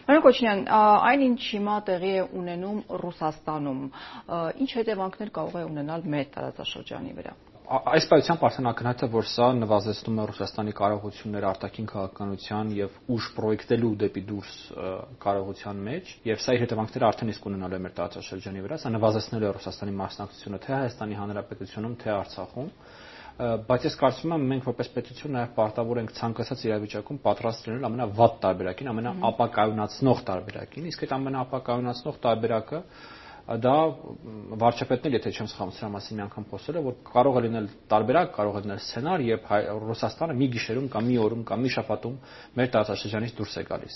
Պարոն Կոչանյան, այն ինչ հիմա տեղի է ունենում Ռուսաստանում, ինչ հետևանքներ կարող է ունենալ մեր տարածաշրջանի վրա։ Այս պայությամբ արդեն ակնհայտ է, որ սա նվազեցնում է Ռուսաստանի կարողությունները արտաքին քաղաքականության եւ ուժ պրոյեկտելու դեպի դուրս կարողության մեջ, եւ սա իր հետևանքները արդեն իսկ ունենալու է մեր տարածաշրջանի վրա, սա նվազեցնելու է Ռուսաստանի մասնակցությունը թե Հայաստանի Հանրապետությունում, թե Արցախում, բայց ես կարծում եմ մենք որպես պետություն նաեւ պարտավոր ենք ցանկացած իրավիճակում պատրաստ լինել ամենավատ տարբերակին, ամենաապակայունացնող տարբերակին, իսկ այդ ամենաապակայունացնող տարբերակը դա վարչապետն էլ եթե չեմ սխալվում սրա մասին մի անգամ խոսել է որ կարող է լինել տարբերակ, կարող է լինել սցենար, երբ Ռուսաստանը մի գիշերում կամ մի օրում կամ մի շաբաթում մեր տարածաշրջանից դուրս է գալիս։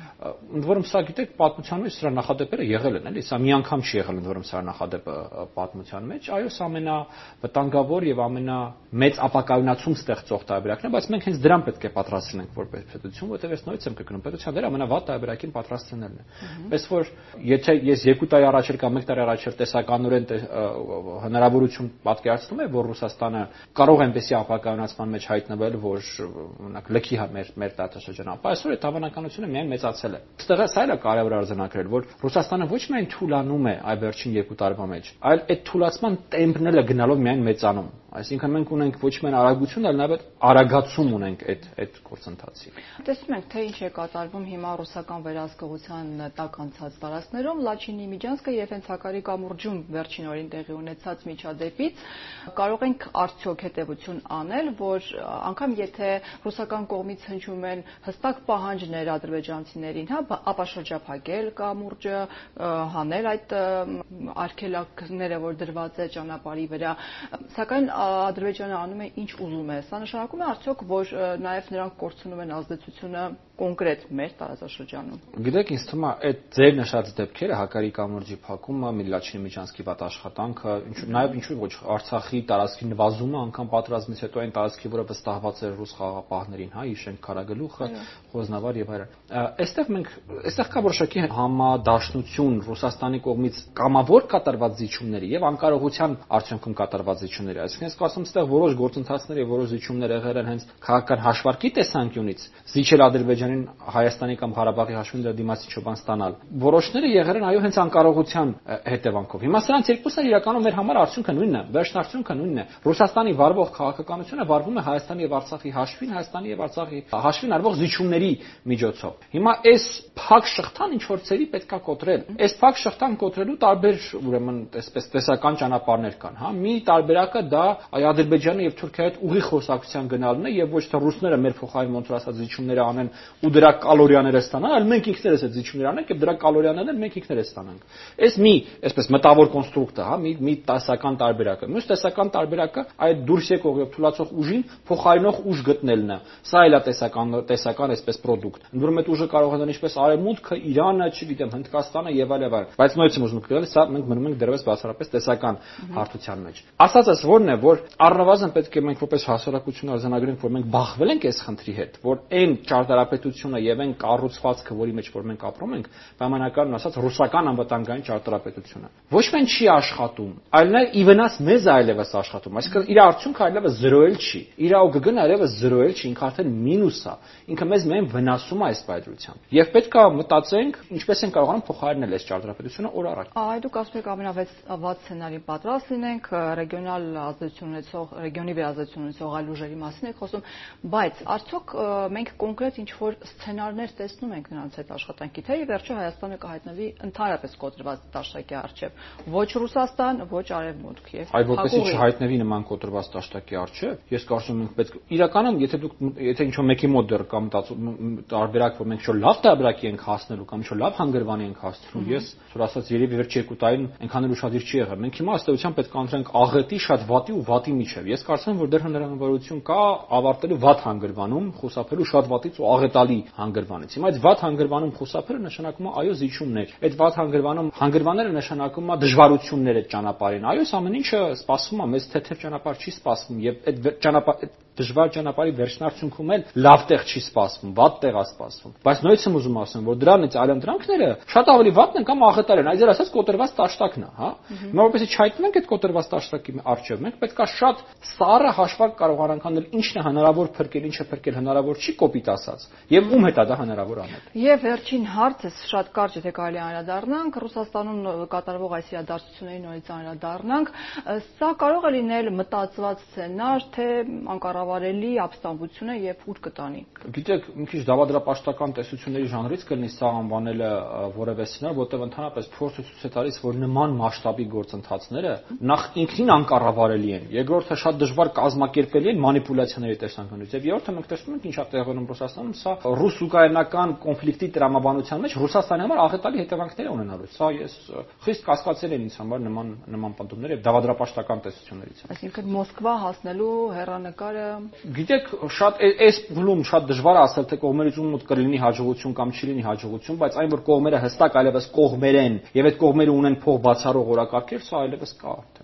Ընդ որում սա գիտեք պատմության մեջ սրա նախադեպերը եղել են, էլի, սա մի անգամ չի եղել ընդ որում սրա նախադեպը պատմության մեջ, այո, սա ամենավտանգավոր եւ ամենամեծ ապակայունացում ստեղծող տարբերակն է, բայց մենք հենց դրան պետք է պատրաստ լինենք որպես պետություն, որտեղ ես նորից եմ կրկնում, պետության դերը ամենավատ տարբերակին պատրաստ լինելն է։ Պես որ եթե ես 2 տարի առաջ կամ 1 տարի առաջ տեսականորեն հնարավորություն պատկերացնում է, որ Ռուսաստանը կարող է այնպեսի ապակայունացման մեջ հայտնվել, որ օրինակ լքի մեր տարածաշրջանը, ապա այսօր այդ հավանականությունը միայն մեծացել է։ Այստեղ սա էլ է կարևոր արձանագրել, որ Ռուսաստանը ոչ միայն թուլանում է այ վերջին 2 տարվա մեջ, այլ այդ թուլացման տեմպն էլ է գնալով միայն մեծանում։ Այսինքն մենք ունենք ոչ միայն արագություն, այլ նաև արագացում ունենք այդ գործընթացի։ Տեսնում ենք, թե ինչ է կատարվում հիմա ռուսական վերահսկողության տակ անցած տարածքներում, Լաչինի Միջանցքը եւ հենց Հակարի կամուրջում վերջին օրին տեղի ունեցած միջադեպից կարող ենք արդյոք հետեւություն անել, որ անգամ եթե ռուսական կողմից հնչում են հստակ պահանջներ ադրբեջանցիներին, ապա շրջափակել կամուրջը, հանել այդ արգելակները, որ դրված է ճանապարհի վրա, սակայն Ադրբեջանը անում է ինչ ուզում է։ Սա նշանակում է արդյոք, որ նաև նրանք կորցնում են ազդեցությունը կոնկրետ մեր տարածաշրջանում։ Գիտեք, ինձ թվում է այդ ձեր նշած դեպքերը Հակարի կամուրջի փակումը, Լաչինի Միջանցքի վատ աշխատանքը, նաև ինչու ոչ Արցախի տարածքի նվազումը անգամ պատերազմից հետո այն տարածքի, որը վստահված էր ռուս խաղաղապահներին, հա, Իշենք Քարագլուխը, Խոզնավար եւ այլն։ Այստեղ կա որոշակի համադաշնություն Ռուսաստանի կողմից կամավոր կատարված զիջումների եւ անկարողության արդյունքում կատարված զիջումների։ Այսինքն ես կարծում եմ, այստեղ որոշ գործընթացներ եւ որոշ զիջումներ եղել են հենց քաղաքական հաշվարկի տեսանկյունից, զիջել Ադրբեջանին Հայաստանի կամ Ղարաբաղի հաշվին դրա դիմացի չոբան ստանալ։ Որոշները եղել են այո հենց անկարողության հետևանքով։ Հիմա սրանց երկուսն էլ իրականում մեր համար արդյունքը նույնն է, վերջն արդյունքը նույնն է։ Ռուսաստանի վարվող քաղաքականությունը վարվում է Հայաստանի եւ Արցախի հաշվին, Հայաստանի եւ Արցախի հաշվին արվող զիջումների միջոցով։ Հիմա այս փակ շղթան ինչ որ ծերի պետքա կոտրել։ Այս փակ շղթան կոտրելու տարբեր ուրեմն այսպես տեսական ճանապարհներ կան, հա։ Մի տարբերակը դա Ադրբեջանը եւ Թուրքիայի հետ ուղիղ խոսակցության գնալն է եւ ոչ թե ռուսները մեր փոխարեն ոնց որ ասած զիջումները անեն ու դրա կալորիաները ստանան, այլ մենք ինքներս այդ զիջումները անենք եւ դրա կալորիաներն էլ մենք ինքներս ստանանք։ Այս մի այսպես մտավոր կոնստրուկտ է, հա, մի տեսական տարբերակը։ Մյուս տեսական տարբերակը այդ դուրս եկող եւ թուլացող ուժին փոխարինող ուժ գտնելն է։ Սա էլ է տեսական այսպես product։ Ընդ որում այդ ուժը կարող է լինել ինչպես Արևմուտքը, Իրանը, չգիտեմ, Հնդկաստանը եւ այլ եւ այլ։ Բայց նույնիսկ ուզում եք գալ, սա մենք մնում ենք դեռևս բացառապես տեսական հարթության մեջ։ Ասածս որն է, որ առնվազն պետք է մենք որպես հասարակություն արձանագրենք, որ մենք բախվել ենք այս խնդրի հետ, որ այն ճարտարապետությունը եւ այն կառուցվածքը, որի մեջ որ մենք ապրում ենք, պայմանականորեն ասած ռուսական անվտանգային ճարտարապետությունը ոչ միայն չի աշխատում, այլ նաեւ ի վնաս մեզ այլևս աշխատում, այսինքն իր արդյունքը այլևս 0-ել չի, իր օգգն այլևս 0-ել չի, ինքը արդեն մինուս է, ինքը մեզ միայն վնասում է այս պայծրությամբ։ Եվ պետք է մտածենք, ինչպես են կարողանում փոխարինել այս ճարտարապետությունը օր առաջ։ Այ դուք ասում եք ամենավատ սցենարին պատրաստ լինենք, ռեգիոնալ ազդեցություն ունեցող, ռեգիոնի վերազդեցություն ունեցող այլ ուժերի մասին եք խոսում, բայց արդյոք մենք կոնկրետ ինչ որ սցենարներ տեսնում ենք նրանց այդ աշխատանքի, թե ի վերջո Հայաստանը կհայտնվի ընդհանրապես կոտրված դաշտակի առջև, ոչ Ռուսաստան, ոչ Արևմուտք եւ այ որպեսզի չհայտնվի նման կոտրված դաշտակի առջև, ես կարծում եմ պետք իրականում եթե ինչ որ մեկի մոտ դեռ կամ տարբերակ որ մենք ինչ որ լավ տարբերակի ենք հասնելու կամ ինչ որ լավ հանգրվանի ենք հասցնում, ես որ ասած երևի վերջ 2 տարին այնքան էլ ուշադիր չի եղել։ Մենք հիմա ըստ էության պետք է ընտրենք աղետի շատ վատի ու վատի միջև։ Ես կարծում եմ, որ դեռ հնարավորություն կա ավարտելու վատ հանգրվանում, խուսափելու շատ վատից ու աղետալի հանգրվանից։ Հիմա այդ վատ հանգրվանում խուսափելը նշանակում է այո զիջումներ։ Այդ վատ հանգրվանները նշանակում է դժվարություններ այդ ճանապարհին։ Այո, ամեն ինչը սպասվում է, մեզ թեթև ճանապարհ չի սպասվում եւ այդ դժվար ճանապարհի վերջնարդյունքում էլ լավ տեղ չի սպասվում, վատ տեղ է սպասվում։ Բայց նույնիսկ եմ ուզում ասեմ, որ դրանից այլընտրանքները շատ ավելի վատն են կամ աղետար են, այդեր ասած կոտրված տաշտակն է, հա։ Մենք որպեսզի չհայտնենք այդ կոտրված տաշտակի առջև, մենք պետք է շատ սառը հաշվարկ կարողանանք անել ինչն է հնարավոր փրկել, ինչը փրկել հնարավոր չի, կոպիտ ասած, եւ ում հետ է դա հնարավոր անել։ Եվ վերջին հարցս շատ կարճ եթե կարելի անդրադառնանք Ռուսաստանում կատարվող այս իրադարձությունների նորից անդրադառնանք, սա կարող է լինել մտածված սցենար, թե անկառավարելի ապստամբությունը եւ ուր կտանի։ Գիտեք, մի քիչ դավադրապաշտական տեսությունների ժանրից կլինի սա անվանելը որևէ սցենար, որտեղ ընդհանրապես փորձը ցույց է տալիս, որ նման մասշտաբի գործընթացները նախ ինքնին անկառավարելի են, երկրորդը շատ դժվար կազմակերպելի են մանիպուլյացիաների տեսանկյունից, եւ երրորդը մենք տեսնում ենք ինչա տեղի ունենում Ռուսաստանում, սա ռուս-ուկրաինական կոնֆլիկտի տրամաբանության մեջ Ռուսաստանի համար աղետալի հետևանքներ ունենալու։ Սա ես խիստ կասկածել եմ ինձ համար նման պատումներ եւ դավադրապաշտական տեսություններից։ Այսինքն Մոսկվա հասնելու հեռանկարը։ Գիտեք, շատ այս փուլում շատ դժվար է ասել, թե կողմերից ում մոտ կլինի հաջողություն կամ չի լինի հաջողություն, բայց այն որ կողմերը հստակ այլևս կողմեր են եւ այդ կողմերը ունեն փող բացառող օրակարգեր, սա այլևս կա։